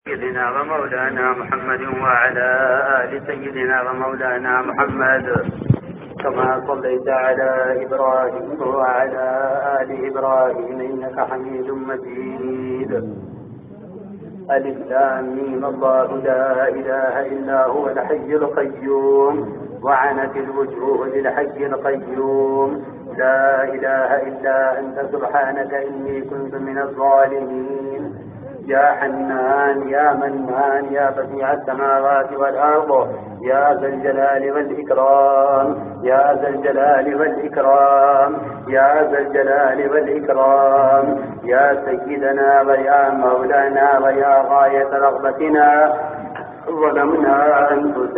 سيدنا ومولانا محمد وعلى آل سيدنا ومولانا محمد كما صليت على إبراهيم وعلى آل إبراهيم إنك حميد مجيد. ألف لام ميم الله لا إله إلا هو الحي القيوم وعنت الوجوه للحي القيوم لا إله إلا أنت سبحانك إني كنت من الظالمين. يا حنان يا منان يا بديع السماوات والأرض يا ذا الجلال والإكرام يا ذا الجلال والإكرام يا ذا الجلال والإكرام يا سيدنا ويا مولانا ويا غاية رغبتنا. ظلمنا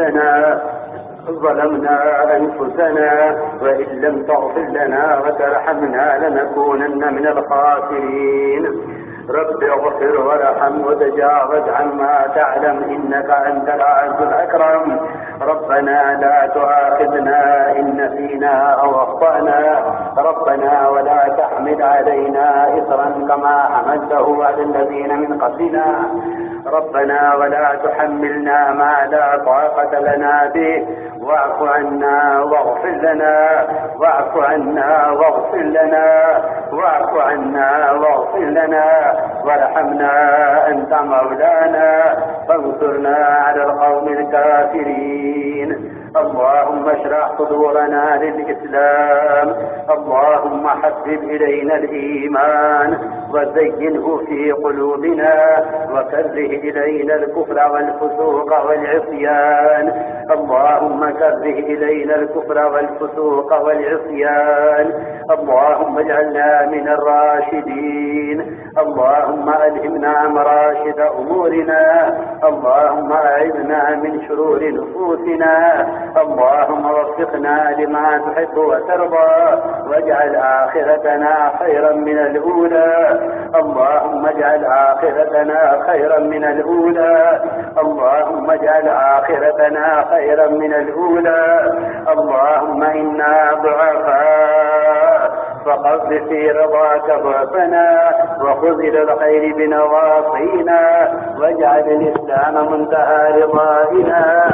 أنفسنا وإن لم تغفر لنا وترحمنا لنكونن من الخاسرين. رب اغفر وارحم وتجاوز عما تعلم إنك أنت العز الأكرم. ربنا لا تؤاخذنا إن نسينا أو أخطأنا ربنا ولا تحمل علينا إصرا كما حملته على الذين من قبلنا ربنا ولا تحملنا ما لا طاقة لنا به واعف عنا واغفر لنا واعف عنا واغفر لنا واعف عنا واغفر لنا وارحمنا أنت مولانا فانصرنا على القوم الكافرين. اللهم اشرح صدورنا للإسلام. اللهم حبب إلينا الإيمان وزينه في قلوبنا وكره إلينا الكفر والفسوق والعصيان. اللهم كره إلينا الكفر والفسوق والعصيان. اللهم اجعلنا من الراشدين. اللهم ألهمنا مراشد أمورنا. اللهم أعذنا من شرور نفوسنا. اللهم وفقنا لما تحب وترضى واجعل آخرتنا خيرا من الأولى. اللهم اجعل آخرتنا خيرا من الأولى. اللهم اجعل آخرتنا خيرا من الأولى. اللهم إنا ضعفاء فقصد في رضاك ضعفنا وخذ إلى الخير بنواصينا واجعل الإسلام منتهى رضائنا.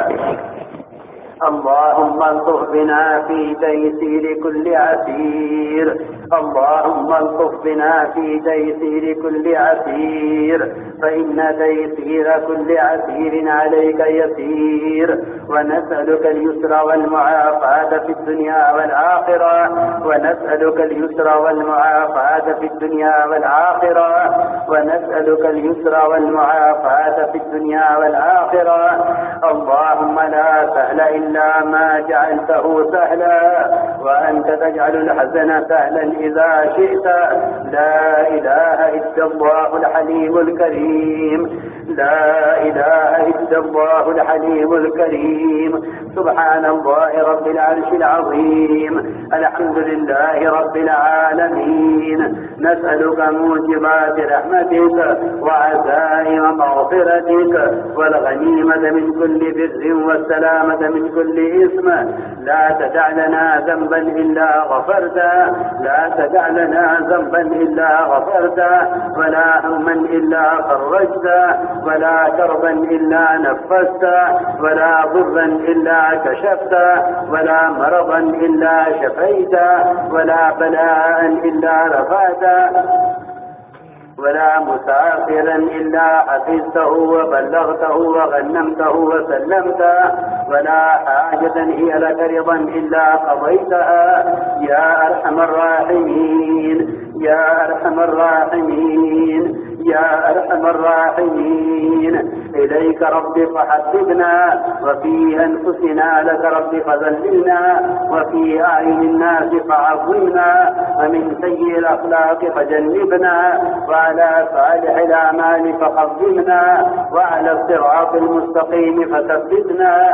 اللهم الطف بنا في تيسير كل عسير. اللهم الطف بنا في تيسير كل عسير فإن تيسير كل عسير عليك يسير. ونسألك اليسر والمعافاة في الدنيا والآخرة ونسألك اليسر والمعافاة في الدنيا والآخرة ونسألك اليسر والمعافاة في الدنيا والآخرة. اللهم لا سهل إلا ما جعلته سهلا وأنت تجعل الحزن سهلا إذا شئت. لا إله إلا الله الحليم الكريم. لا إله إلا الله الحليم الكريم. سبحان الله رب العرش العظيم. الحمد لله رب العالمين. نسألك موجبات رحمتك وعزائم مغفرتك والغنيمة من كل بر والسلامة من كل إثم. لا تدع لنا ذنبا إلا غفرته لا تدع لنا ذنبا إلا غفرته ولا هما إلا فرجته ولا كربا إلا نفسته ولا ضرا إلا كشفته ولا مرضا إلا شفيته ولا بلاء إلا رفعته ولا مسافرا إلا حفظته وبلغته وغنمته وسلمته ولا حاجة هي لك رضا إلا قضيتها يا أرحم الراحمين يا أرحم الراحمين يا أرحم الراحمين. إليك رب فحببنا وفي أنفسنا لك رب فذللنا وفي أعين الناس فعظمنا ومن سيء الأخلاق فجنبنا وعلى صالح الأعمال فقدمنا وعلى الصراط المستقيم فثبتنا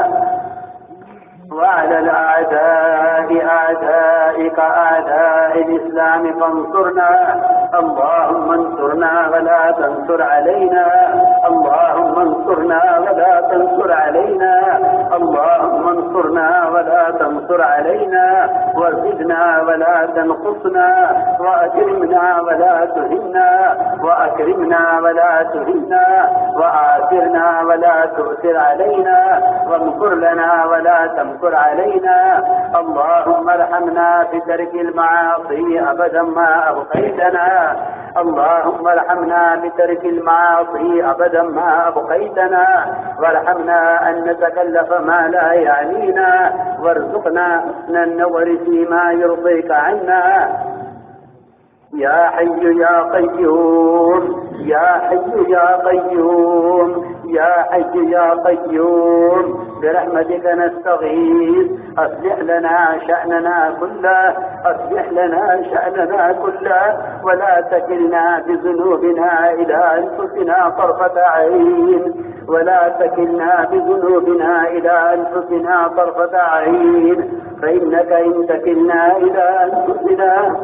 وعلى الأعداء أعدائك أعداء الإسلام فانصرنا. اللهم انصرنا ولا تنصر علينا. اللهم انصرنا ولا تنصر علينا. اللهم وانصرنا ولا تنصر علينا، وزدنا ولا تنقصنا، وأكرمنا ولا تهنا، وأكرمنا ولا تهنا، وآثرنا ولا تؤثر علينا، وامكر لنا ولا تمكر علينا. اللهم ارحمنا بترك المعاصي أبدا ما أبقيتنا، اللهم ارحمنا بترك المعاصي أبدا ما أبقيتنا، وارحمنا أن نتكلف ما لا يعنينا، وارزقنا حسن النظر فيما يرضيك عنا. يا حي يا قيوم، يا حي يا قيوم، يا حي يا قيوم، برحمتك نستغيث، أصلح لنا شأننا كله، أصلح لنا شأننا كله، ولا تكلنا بذنوبنا إلى أنفسنا طرفة عين، ولا تكلنا بذنوبنا إلى أنفسنا طرفة عين، فإنك إن تكلنا إلى أنفسنا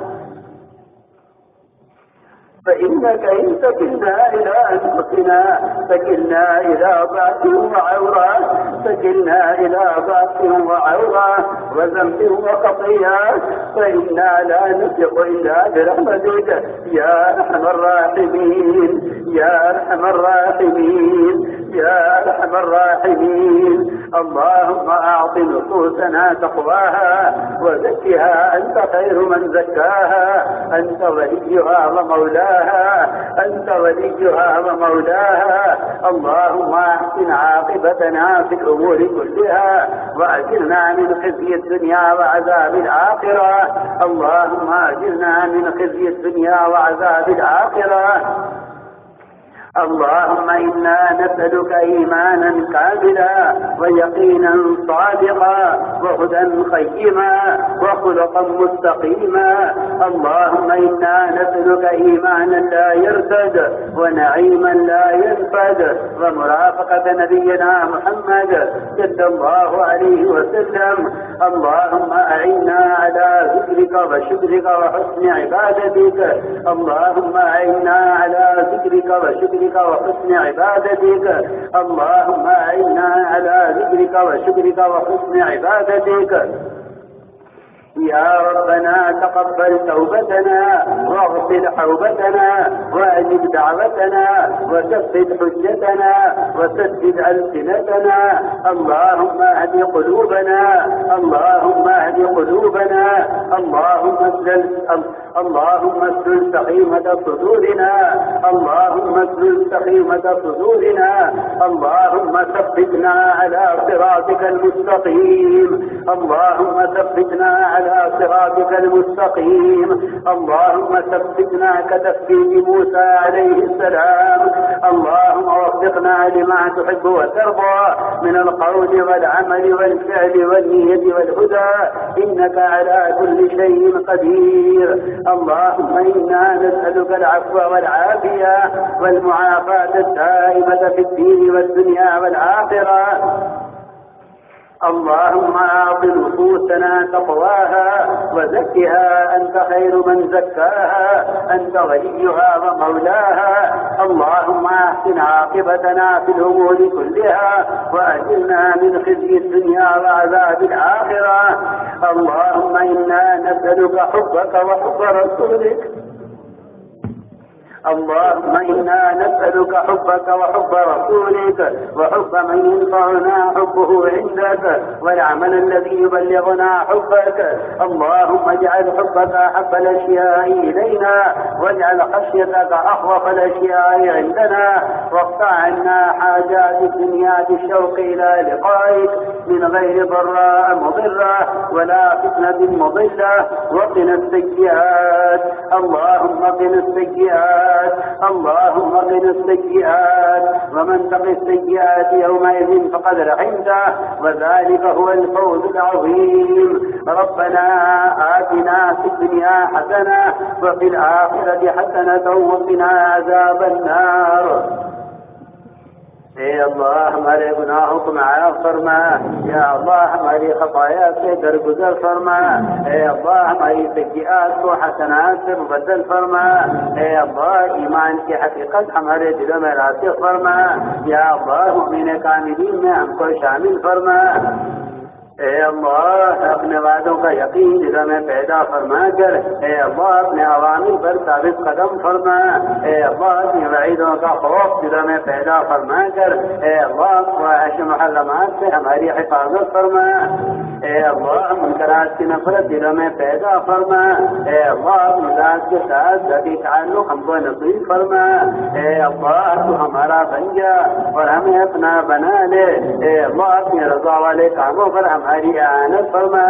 فإنك إن تكلنا إلى أنفسنا تكلنا إلى ضعف وعورة، تكلنا إلى ضعف وعورة وذنب وخطيئة، فإنا لا نثق إلا برحمتك يا أرحم الراحمين، يا أرحم الراحمين، يا أرحم الراحمين. اللهم أعط نفوسنا تقواها وزكها، أنت خير من زكاها، أنت وليها ومولاها، أنت وليها ومولاها. اللهم أحسن عاقبتنا في الأمور كلها، وأجرنا من خزي الدنيا وعذاب الآخرة، اللهم أجرنا من خزي الدنيا وعذاب الآخرة. اللهم إنا نسألك إيمانا كاملا ويقينا صادقا وهدى قيما وخلقا مستقيما. اللهم إنا نسألك إيمانا لا يرتد ونعيما لا ينفد ومرافقة نبينا محمد صلى الله عليه وسلم. اللهم أعنا على ذكرك وشكرك وحسن عبادتك، اللهم أعنا على ذكرك وشكرك وحسن عبادتك، اللهم أعنا على ذكرك وشكرك وحسن عبادتك. يا ربنا تقبل توبتنا واغفر حوبتنا واجب دعوتنا وثبت حجتنا وسدد ألسنتنا. اللهم اهد قلوبنا، اللهم اهد قلوبنا، اللهم اسلل سخيمة صدورنا، اللهم اسلل سخيمة صدورنا، اللهم ثبتنا على صراطك المستقيم، اللهم ثبتنا على صراطك المستقيم، اللهم ثبتنا كتثبيت موسى عليه السلام. اللهم وفقنا لما تحب وترضى من القول والعمل والفعل والنية والهدى، إنك على كل شيء قدير. اللهم إنا نسألك العفو والعافية والمعافاة الدائمة في الدين والدنيا والآخرة. اللهم أعط نفوسنا تقواها وزكها، أنت خير من زكاها، أنت وليها ومولاها. اللهم أحسن عاقبتنا في الأمور كلها وأجرنا من خزي الدنيا وعذاب الآخرة. اللهم إنا نسألك حبك وحب رسولك، اللهم إنا نسألك حبك وحب رسولك وحب من ينفعنا حبه عندك والعمل الذي يبلغنا حبك. اللهم اجعل حبك أحب الأشياء إلينا واجعل خشيتك أخوف الأشياء عندنا، واقطع عنا حاجات الدنيا بالشوق إلى لقائك من غير ضراء مضرة ولا فتنة مضلة، وقنا السيئات. اللهم قنا السيئات، اللهم قنا السيئات، ومن تق السيئات يومئذ فقد رحمته، وذلك هو الفوز العظيم. ربنا آتنا في الدنيا حسنة وفي الآخرة حسنة وقنا عذاب النار. اے اللہ ہمارے گناہوں کو معاف فرما، یا اللہ ہماری خطایا سے درگزر فرما، اے اللہ ہماری سیئات کو حسنات سے مبدل فرما، اے اللہ ایمان کی حقیقت ہمارے دلوں میں راسخ فرما، یا اللہ مؤمن کاملین میں ہم کو شامل فرما، اے اللہ اپنے وعدوں کا یقین دلوں میں پیدا فرما کر اے اللہ اپنے عوامی پر ثابت قدم فرما، اے اللہ اپنی وعیدوں کا خوف دلوں میں پیدا فرما کر اے اللہ فواحش محرمات سے ہماری حفاظت فرما، اے اللہ منکرات کی نفرت دلوں میں پیدا فرما، اے اللہ اپنی ذات کے ساتھ ذاتی تعلق ہم کو نصیب فرما، اے اللہ تو ہمارا بن جا اور ہمیں اپنا بنا لے، اے اللہ اپنی رضا والے کاموں پر ہماری اعانت فرما،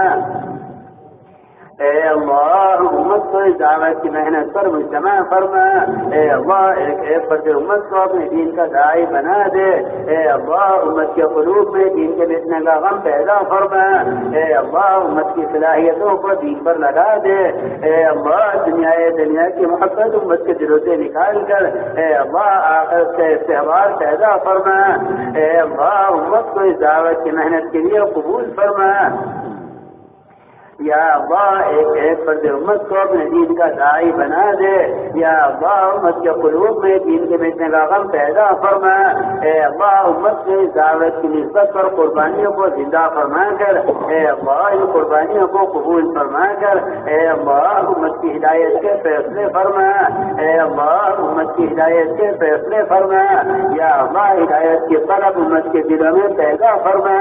اے اللہ امت کو اس دعوت کی محنت پر مجتمع فرما، اے اللہ ایک ایک فرد امت کو اپنے دین کا داعی بنا دے، اے اللہ امت کے قلوب میں دین کے مٹنے کا غم پیدا فرما، اے اللہ امت کی صلاحیتوں کو دین پر لگا دے، اے اللہ دنیا کی محبت امت کے دلوں سے نکال کر اے اللہ آخرت سے استحبار پیدا فرما، اے اللہ امت کو اس دعوت کی محنت کے لیے قبول فرما، یا اللہ ایک ایک فرد امت کو اپنے دین کا داعی بنا دے، یا اللہ امت کے قلوب میں دین کے مٹنے کا غم پیدا فرما، اے اللہ امت سے اس دعوت کی نسبت پر قربانیوں کو زندہ فرما کر اے اللہ ان قربانیوں کو قبول فرما کر اے اللہ امت کی ہدایت کے فیصلے فرما، اے اللہ امت کی ہدایت کے فیصلے فرما، یا اللہ ہدایت کی طلب امت کے دلوں میں پیدا فرما،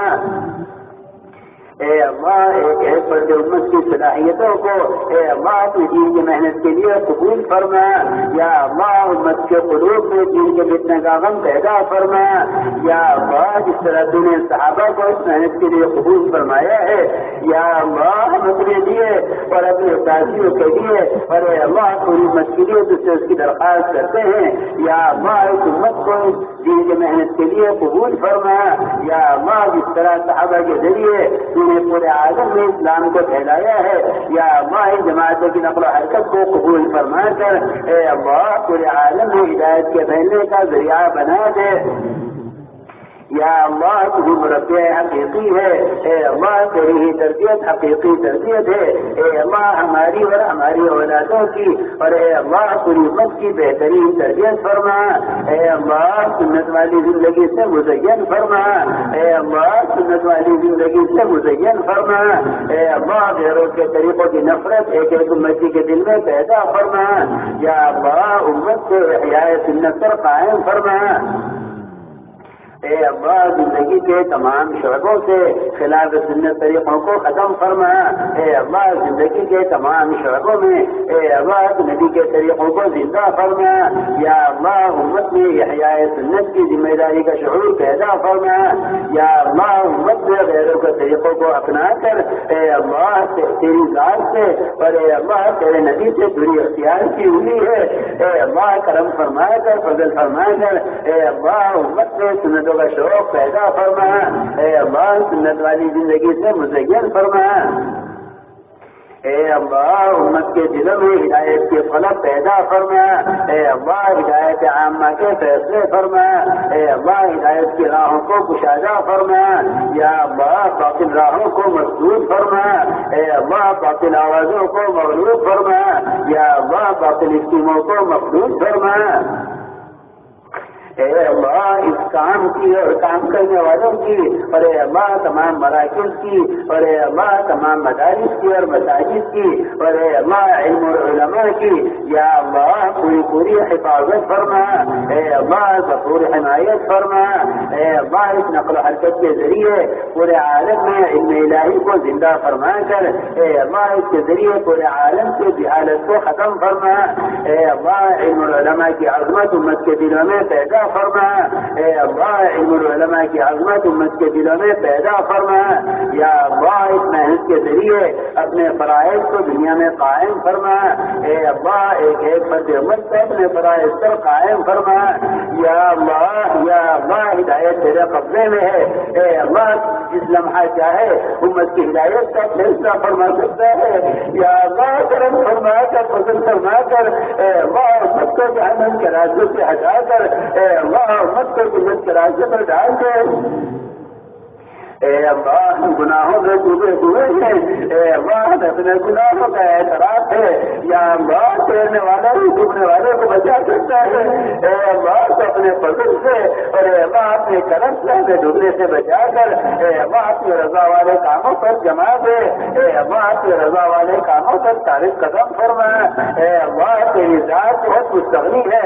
اے اللہ ایک ایک فرد امت کی صلاحیتوں کو اے اللہ اپنی دین کی محنت کے لیے قبول فرما، یا اللہ امت کے قلوب میں دین کے مٹنے کا غم پیدا فرما، یا اللہ جس طرح تو نے صحابہ کو اس محنت کے لیے قبول فرمایا ہے، یا اللہ ہم اپنے لیے اور اپنے ساتھیوں کے لیے اور اے اللہ پوری امت کے لیے تجھ سے اس کی درخواست کرتے ہیں، یا اللہ اس امت کو دین کی محنت کے لیے قبول فرما، یا اللہ جس طرح صحابہ کے ذریعے نے پورے عالم میں اسلام کو پھیلایا ہے، یا اللہ جماعتوں کی نقل و حرکت کو قبول فرما کر اے اللہ پورے عالم میں ہدایت کے پھیلنے کا ذریعہ بنا دے، یا اللہ تجھے مربی حقیقی ہے، اے اللہ تیری ہی تربیت حقیقی تربیت ہے، اے اللہ ہماری اور ہماری اولادوں کی اور اے اللہ پوری امت کی بہترین تربیت فرما، اے اللہ سنت والی زندگی سے مزین فرما، اے اللہ سنت والی زندگی سے مزین فرما، اے اللہ غیروں کے طریقوں کی نفرت ایک ایک امتی کے دل میں پیدا فرما، یا اللہ امت کو احیاء سنت پر قائم فرما، اے اللہ زندگی کے تمام شعبوں سے خلاف سنت طریقوں کو ختم فرما، اے اللہ زندگی کے تمام شعبوں میں اے اللہ نبی کے طریقوں کو زندہ فرما، یا اللہ امت میں احیاء سنت کی ذمہ داری کا شعور پیدا فرما، یا اللہ امت میں غیروں کے طریقوں کو اپنا کر اے اللہ تیری ذات سے اور اے اللہ تیرے نبی سے دوری اختیار کی ہوئی ہے، اے اللہ کرم فرما کر فضل فرما کر اے اللہ امت میں سنت کا شوق پیدا فرما، اے اللہ سنت والی زندگی سے مزین فرما، اے اللہ امت کے دلوں میں ہدایت کے فلک پیدا فرما، اے اللہ ہدایت عامہ کے فیصلے فرما، اے اللہ ہدایت کی راہوں کو کشادہ فرما، یا اللہ باطل راہوں کو مسدود فرما، اے اللہ باطل آوازوں کو مغلوب فرما، یا اللہ باطل اسکیموں کو مخلوط فرما، اے اللہ اس کام کی اور کام کرنے والوں کی اور اے اللہ تمام مراکز کی اور اے اللہ تمام مدارس کی اور مساجد کی اور اے اللہ علم اور علماء کی یا اللہ پوری حفاظت فرما، اے اللہ بطور حمایت فرما، اے اللہ اس نقل و حرکت کے ذریعے پورے عالم میں علم الہی کو زندہ فرما کر اے اللہ اس کے ذریعے پورے عالم سے جہالت کو ختم فرما، اے اللہ علم العلماء کی عظمت امت کے دلوں میں پیدا فرما، اے اللہ علم العلماء کی عظمت امت کے دلوں میں پیدا فرما، یا اللہ اس محنت کے ذریعے اپنے فرائض کو دنیا میں قائم فرما، اے اللہ ایک ایک فرد امت سے اپنے فرائض پر قائم فرما، یا اللہ ہدایت تیرے قبضے میں ہے، اے اللہ جس لمحہ چاہے امت کی ہدایت کا فیصلہ فرما سکتا ہے، یا اللہ کرم فرما کر فضل فرما کر اے اللہ امت کو جہنم کے راستوں سے ہٹا کر اے اللہ امت کو جنت کے راستے پر ڈال دے، اے اللہ گناہوں میں ڈوبے ہوئے ہیں، اے اللہ اپنے گناہوں کا اعتراف ہے، یا اللہ تیرنے والا ہی ڈوبنے والے کو بچا سکتا ہے، اے اللہ تو اپنے فضل سے اور اے اللہ اپنے کرم سے ہمیں ڈوبنے سے بچا کر اے اللہ اپنی رضا والے کاموں پر جما دے، اے اللہ اپنی رضا والے کاموں پر ثابت قدم فرما، اے اللہ تیری ذات بہت مستغنی ہے،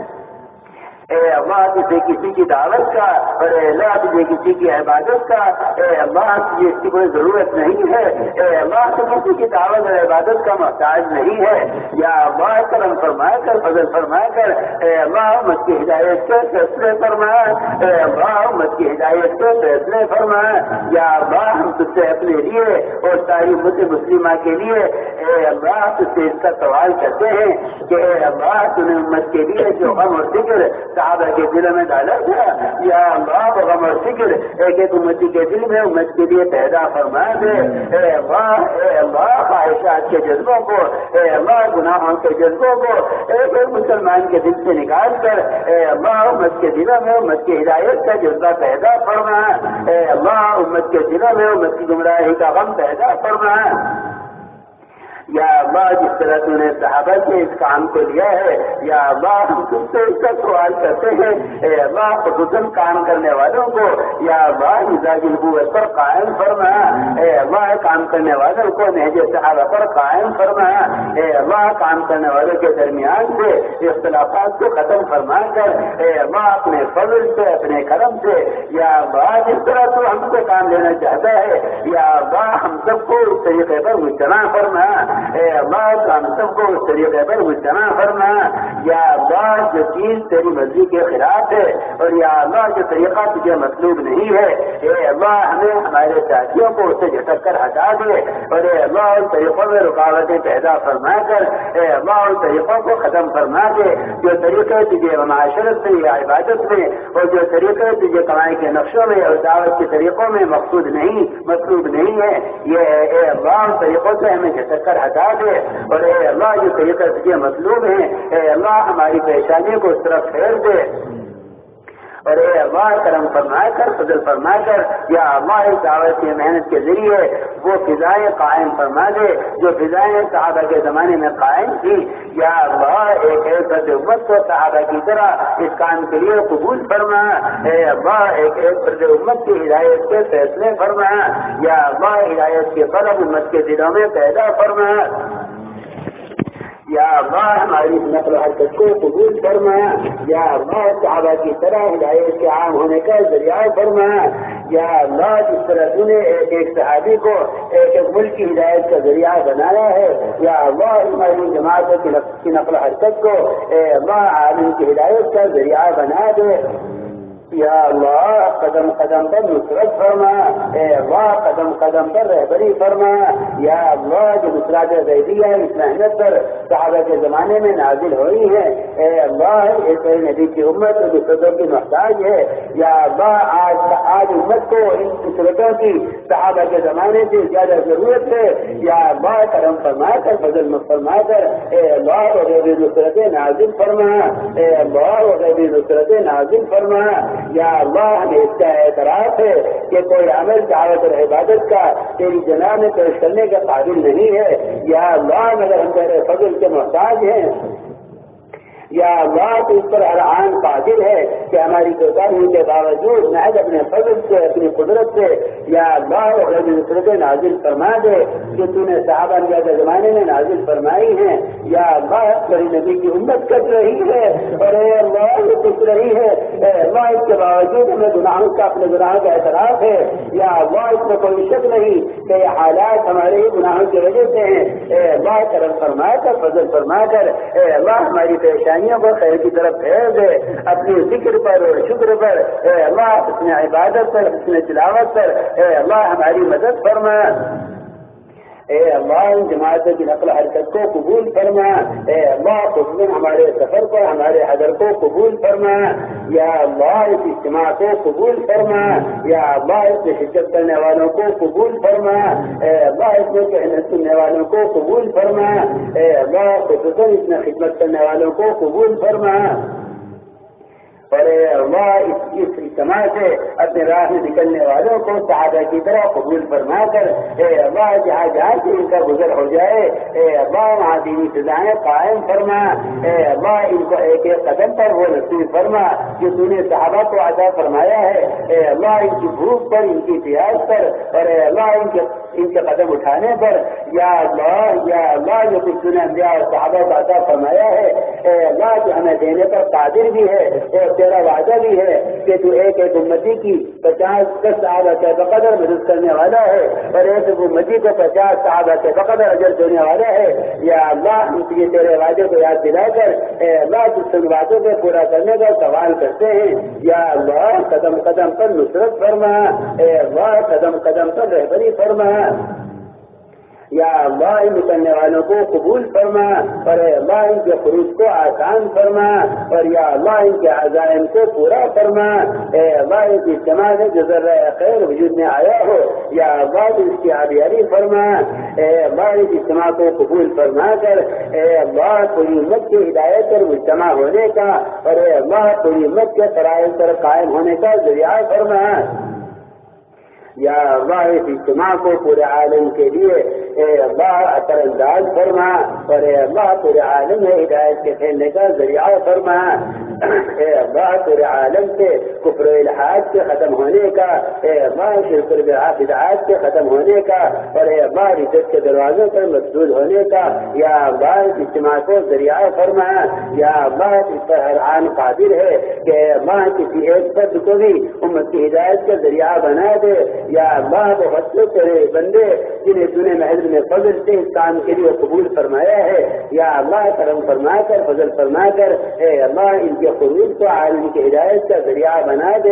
اے اللہ تجھے کسی کی دعوت کا اور اے اللہ تجھے کسی کی عبادت کا اے اللہ تجھے اس کی کوئی ضرورت نہیں ہے، اے اللہ تو کسی کی دعوت اور عبادت کا محتاج نہیں ہے، یا اللہ کرم فرما کر فضل فرما کر اے اللہ امت کی ہدایت کے فیصلے فرما، اے اللہ امت کی ہدایت کے فیصلے فرما، یا اللہ ہم تجھ سے اپنے لیے اور ساری امت مسلمہ کے لیے اے اللہ تجھ سے اس کا سوال کرتے ہیں کہ اے اللہ تو نے امت کے لیے جو غم اور فکر صحابہ کے دلوں میں ڈالا تھا، یا اللہ غم اور فکر ایک ایک امتی کے دل میں امت کے لیے پیدا فرما دے، اے اللہ خواہشات کے جذبوں کو، اے اللہ گناہوں کے جذبوں کو ایک ایک مسلمان کے دل سے نکال کر اے اللہ امت کے دلوں میں امت کی ہدایت کا جذبہ پیدا فرما، اے اللہ امت کے دلوں میں امت کی گمراہی کا غم پیدا فرما، یا اللہ جس طرح تو نے صحابہ کے اس کام کو لیا ہے، یا اللہ ہم تم سے اس کا سوال کرتے ہیں اے اللہ خصوصاً کام کرنے والوں کو یا اللہ مزاج نبوت پر قائم فرما، اے اللہ کام کرنے والوں کو نہج صحابہ پر قائم فرما، اے اللہ کام کرنے والوں کے درمیان سے اختلافات کو ختم فرما کر اے اللہ اپنے فضل سے اپنے کرم سے یا اللہ جس طرح تو ہم سے کام لینا چاہتا ہے یا اللہ ہم سب کو اس طریقے پر مجتمع فرما، اے اللہ ہم سب کو اس طریقے پر مجتمع فرما، یا اللہ جو چیز تیری مرضی کے خلاف ہے اور یا اللہ جو طریقہ تجھے مطلوب نہیں ہے اے اللہ ہمیں ہمارے ساتھیوں کو اسے جھٹک کر ہٹا دے، اور اے اللہ ان طریقوں میں رکاوٹیں پیدا فرما کر اے اللہ ان طریقوں کو ختم فرما دے جو طریقے تجھے معاشرت میں یا عبادت میں اور جو طریقے تجھے کمائی کے نقشوں میں اور دعوت کے طریقوں میں مقصود نہیں مطلوب نہیں ہے، یہ اے اللہ ان طریقوں سے ہمیں جھٹک کر ہٹا دے، اور اے اللہ جو طریقہ تجھے مطلوب ہے اے اللہ ہماری پریشانی کو اس طرف پھیر دے، اور اے اللہ کرم فرما کر فضل فرما کر یا اللہ اس دعوت کی محنت کے ذریعے وہ فضائیں قائم فرما دے جو فضائیں صحابہ کے زمانے میں قائم تھی، یا اللہ ایک ایک فرد امت کو صحابہ کی طرح اس کام کے لیے قبول فرما، اے اللہ ایک ایک فرد امت کی ہدایت کے فیصلے فرما، یا اللہ ہدایت کے طلب امت کے دلوں میں پیدا فرما، یا اللہ ہماری نقل و حرکت کو قبول فرما، یا اللہ صحابہ کی طرح ہدایت کے عام ہونے کا ذریعہ فرما، یا اللہ جس طرح تو نے ایک ایک صحابی کو ایک ایک ملک کی ہدایت کا ذریعہ بنایا ہے یا اللہ ہماری جماعتوں کی نقل و حرکت کو اے اللہ عالم کی ہدایت کا ذریعہ بنا دے، یا اللہ قدم قدم پر نصرت فرما، اے اللہ قدم قدم پر رہبری فرما، یا اللہ جو نصرات غیبیہ اس محنت پر صحابہ کے زمانے میں نازل ہوئی ہے اے اللہ ایک نبی کی امت نصرتوں کی محتاج ہے، یا اللہ آج امت کو ان نصرتوں کی صحابہ کے زمانے سے زیادہ ضرورت ہے، یا اللہ کرم فرما کر فضل فرما کر اے اللہ وغیرہ نصرتیں نازل فرما، اے اللہ وغیرہ نصرتیں نازل فرما، یا اللہ ہمیں اس کا اعتراف ہے کہ کوئی عمل دعوت اور عبادت کا تیری جناب میں پیش کرنے کے قابل نہیں ہے، یا اللہ مگر ہم تیرے فضل کے محتاج ہیں، یا اللہ تو اس پر ہر آن قادر ہے کہ ہماری کوتاہی کے باوجود محض اپنے فضل سے اپنی قدرت سے یا اللہ اور نصرتیں نازل فرما دے جو تو نے صحابہ کے زمانے میں نازل فرمائی ہیں، یا اللہ میری نبی کی امت کٹ رہی ہے اور اے اللہ یہ کٹ رہی ہے، اے اللہ اس کے باوجود ہمیں گناہوں کا اپنے گناہوں کا اعتراف ہے، یا اللہ اس میں کوئی شک نہیں کہ یہ حالات ہمارے ہی گناہوں کی وجہ سے ہیں، اے اللہ کرم فرما کر فضل فرما کر اے اللہ ہماری پریشانی کو خیر کی طرف پھیر دے، اپنی ذکر پر اور شکر پر اے اللہ اپنی عبادت پر اپنے تلاوت پر اے اللہ ہماری مدد فرما، اے اللہ ان جماعتوں کی نقل حرکت کو قبول فرما، اے اللہ خصوصاً ہمارے سفر کو ہمارے حضر کو قبول فرما، یا اللہ اس اجتماع کو قبول فرما، یا اللہ اس میں شرکت کرنے والوں کو قبول فرما، اے اللہ اس میں محنت کرنے والوں کو قبول فرما، اے اللہ خصوصاً اس میں خدمت کرنے والوں کو قبول فرما، اور اے اللہ اس اجتماع سے اپنے راہ میں نکلنے والوں کو صحابہ کی طرح قبول فرما کر اے اللہ جہاں جہاں سے ان کا گزر ہو جائے اے اللہ وہاں دینی سزائیں قائم فرما، اے اللہ ان کو ایک ایک قدم پر وہ نصیب فرما جو تو نے صحابہ کو عطا فرمایا ہے، اے اللہ ان کی بھوک پر، ان کی پیاس پر، اور اے اللہ ان کے قدم اٹھانے پر، یا اللہ جو کچھ تو نے انبیاء اور صحابہ کو عطا فرمایا ہے اے اللہ جو ہمیں دینے پر قادر بھی ہے اور تیرا وعدہ بھی ہے کہ تو ایک ایک امتی کی 50 صحابہ کے بقدر مدد کرنے والا ہے اور ایک امتی کو 50 صحابہ کے بقدر اجر دینے والا ہے۔ یا اللہ ہم تجھے تیرے وعدے کو یاد دلا کر اے اللہ جس ان وعدوں کو پورا کرنے کا سوال کرتے ہیں، یا اللہ قدم قدم پر نصرت فرما، اے اللہ قدم قدم پر رہبری فرما، یا اللہ ان نکلنے والوں کو قبول فرما، اور اے اللہ ان کے خروج کو آسان فرما، اور یا اللہ ان کے عزائم کو پورا فرما، اے اللہ اس اجتماع سے جو ذرہ خیر وجود میں آیا ہو یا اللہ اس کی آبیاری فرما، اے اللہ اس اجتماع کو قبول فرما کر اے اللہ پوری امت کی ہدایت پر مجتمع ہونے کا اور اے اللہ پوری امت کے فرائض پر قائم ہونے کا ذریعہ فرما۔ یا اللہ اس اجتماع کو پورے عالم کے لیے اے اللہ اثر انداز فرما، اور اے اللہ پورے عالم میں ہدایت کے پھیلنے کا ذریعہ فرما، اے اللہ پورے عالم سے کفر و الحاد کے ختم ہونے کا، اے اللہ شرک و بدعات کے ختم ہونے کا، اور اے اللہ رزق کے دروازوں پر مسدود ہونے کا، یا اللہ اس اجتماع کو ذریعہ فرما، یا اللہ اس پر ہر آن قادر ہے کہ اے اللہ کسی ایک فرد کو بھی امت کی ہدایت کا ذریعہ بنا دے، یا اللہ بہت سے تیرے بندے جنہیں تو نے محض میں فضل سے اس کام کے لیے قبول فرمایا ہے، یا اللہ کرم فرما کر فضل فرما کر اے اللہ ان کے خروج کو عالم کی ہدایت کا ذریعہ بنا دے،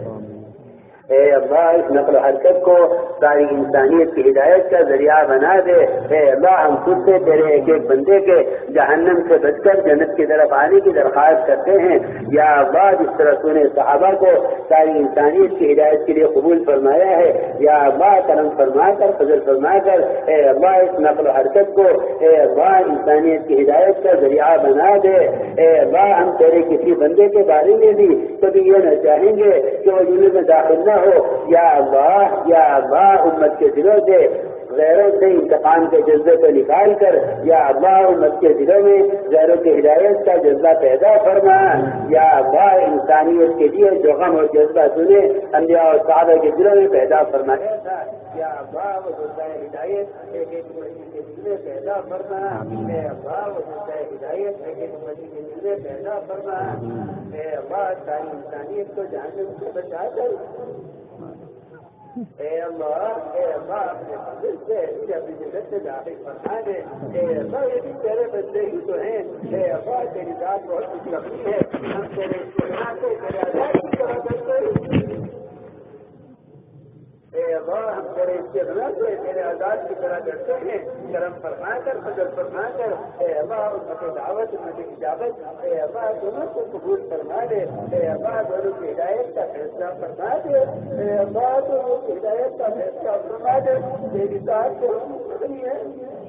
اے اللہ اس نقل و حرکت کو ساری انسانیت کی ہدایت کا ذریعہ بنا دے، اے اللہ ہم خود سے تیرے ایک ایک بندے کے جہنم سے بچ کر جنت کی طرف آنے کی درخواست کرتے ہیں، یا اللہ جس طرح تو نے صحابہ کو ساری انسانیت کی ہدایت کے لیے قبول فرمایا ہے، یا اللہ کرم فرما کر فضل فرما کر اے اللہ اس نقل و حرکت کو اے اللہ انسانیت کی ہدایت کا ذریعہ بنا دے، اے اللہ ہم تیرے کسی بندے کے بارے میں بھی کبھی یہ نہ چاہیں گے کہ وہ جنت میں داخل نہ ہو، یا اللہ امت کے دلوں سے غیروں سے انتقام کے جذبے کو نکال کر یا اللہ امت کے دلوں میں غیروں کی ہدایت کا جذبہ پیدا فرما، یا اللہ انسانیت کے لیے جو غم اور جذبہ سنے انبیاء اور صحابہ کے دلوں میں پیدا فرمایا تھا، یا اللہ وہ جذبہ ہدایت ایک ایک امتی کے دل میں پیدا فرما، اے اللہ وہ جذبہ ہدایت ایک ایک امتی کے دل میں پیدا فرما، اے اللہ ساری انسانیت کو جہنم سے بچا کر اے اللہ اپنے فضل سے اپنی جنت سے داخل فرما دے، اے اللہ یہ بھی تیرے بندے ہی تو ہیں، اے اللہ تیری ذات بہت کچھ لگتی ہے، ہم تیرے استعمال سے تیرے آزاد کی طرح کرتے ہیں، اے اللہ ہم تیرے استعمال سے تیرے آزاد کی طرح کرتے ہیں، کرم فرما کر فضل فرما کر اے اللہ امت دعوت امت اجابت اے اللہ دونوں کو قبول فرما دے، اے اللہ دونوں کی ہدایت کا فیصلہ فرما دے، اے اللہ دونوں کی ہدایت کا فیصلہ فرما دے، تیری ذات کو نہیں ہے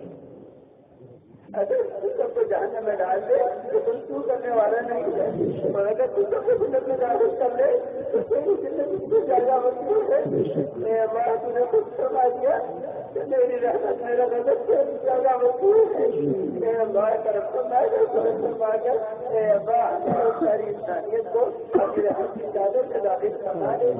اگر تو سب کو جہنم میں ڈال دے تو تم تو کرنے والا نہیں ہے، اور اگر تو سب کو جنت میں داخل کر لے تو تیری زندگی کو زیادہ مضبوط ہے، اے اللہ تو نے خود فرما دیا کہ میری رحمت میرا غضب سے زیادہ مضبوط ہے، اے اللہ کرم فرما کر فضل فرما کر اے اللہ ساری انسانیت کو اپنے رحمت کی چادر سے داخل فرما دے،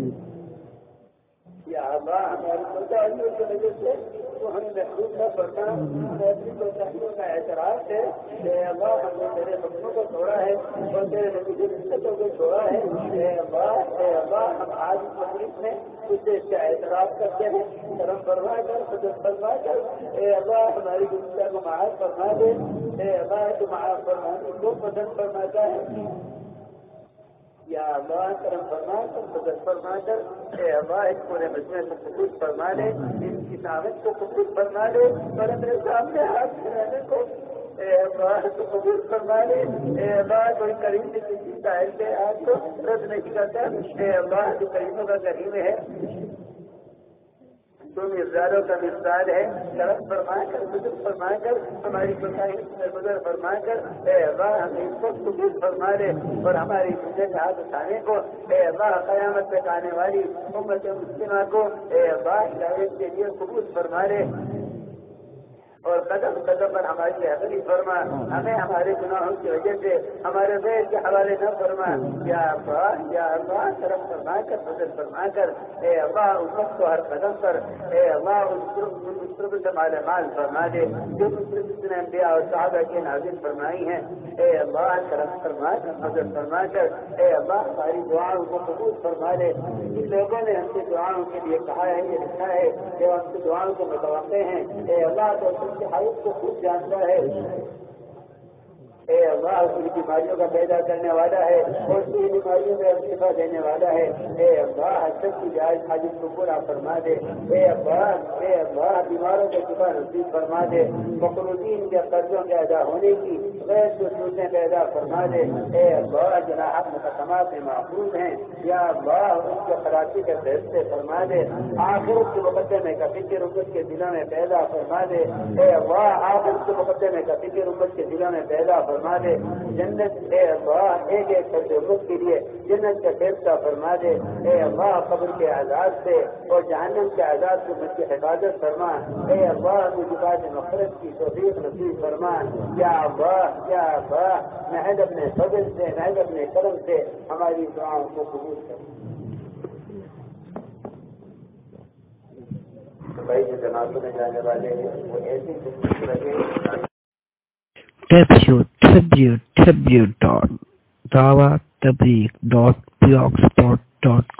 یا اللہ ہماری کوتاہیوں کی وجہ سے تو ہمیں محسوس نہ کرنا، ہمیں اپنی کوتاہیوں کا اعتراف ہے کہ اللہ ہم نے تیرے حکموں کو چھوڑا ہے اور تیرے نبی کی سنتوں کو چھوڑا ہے، اے اللہ ہم آج اس مجلس میں اس سے اس کا اعتراف کرتے ہیں، کرم فرما کر فضل فرما کر اے اللہ ہماری گناہوں کو معاف فرما دے، اے اللہ تو معاف فرمانے کو پسند فرماتا ہے، یا اللہ کرم فرما کر فضل فرما کر اے اللہ اس پورے مجمع کو قبول فرما لے، ان کی دعوت کو قبول فرما لے اور اپنے سامنے ہاتھ پھیلانے کو اے اللہ تو قبول فرما لے، اے اللہ کوئی کریم سے کسی سائل کے ہاتھ کو رد نہیں کرتا، اے اللہ جو کریموں کا کریم ہے تم مزداروں کا مزدار ہے، کرم فرما کر بزرگ فرما کر ہماری کوتاہی میں گزر فرما کر اے اللہ ہمیں اس وقت قبول فرما لے، اور ہماری دنیا کا ہاتھ اٹھانے کو اے اللہ قیامت تک آنے والی امت مسلمہ کو اے اللہ ہدایت کے لیے قبول فرما لے، اور قدم قدم پر ہماری رہبری فرما، ہمیں ہمارے گناہوں کی وجہ سے ہمارے غیر کے حوالے نہ فرما، یا اللہ کرم فرما کر فضل فرما کر اے اللہ امت کو ہر قدم پر اے اللہ مصرف سے مال فرما دے، جو مصرف نے انبیاء اور صحابہ کی نازل فرمائی ہیں، اے اللہ کرم فرما کر فضل فرما کر اے اللہ ہماری دعاؤں کو قبول فرما دے۔ جن لوگوں نے ہم سے دعاؤں کے لیے کہا ہے، یہ لکھا ہے کہ ہم سے دعاؤں کو متوقع ہیں، اے اللہ تو کی حالت کو خوب جانتا ہے، اے اللہ کی بیماریوں کا پیدا کرنے والا ہے اور کی بیماریوں میں شفا دینے والا ہے، اے اللہ سب کی جائز حاجت کو پورا فرما دے، اے اللہ بیماروں کو شفا نصیب فرما دے، مقروضین کے قرضوں کے ادا ہونے کی غیر کو سوچنے پیدا فرما دے، اے اللہ جناح مقدمات میں محفوظ ہیں، یا اللہ ان کے خلاصی کے فیصلے فرما دے، آخرت کے مقدمے کا فکر امت کے دلوں میں پیدا فرما دے، اے اللہ آخرت کے مقدمے کا فکر امت کے دلوں میں پیدا فرما دے، جنت اے اللہ ایک ایک فرد امت کے لیے جنت کا فیصلہ فرما دے، اے اللہ قبر کے عذاب سے اور جہنم کے عذاب سے امت کی حفاظت فرما، اے اللہ مجھے مغفرت کی توفیق نصیب فرما، یا اللہ محض اپنے فضل سے محض اپنے کرم سے ہماری دعاؤں کو قبول کر۔ بھائی جو جنازوں میں جانے والے ہیں وہ ایسی زندگی رہے www.dawattableek.blogspot.com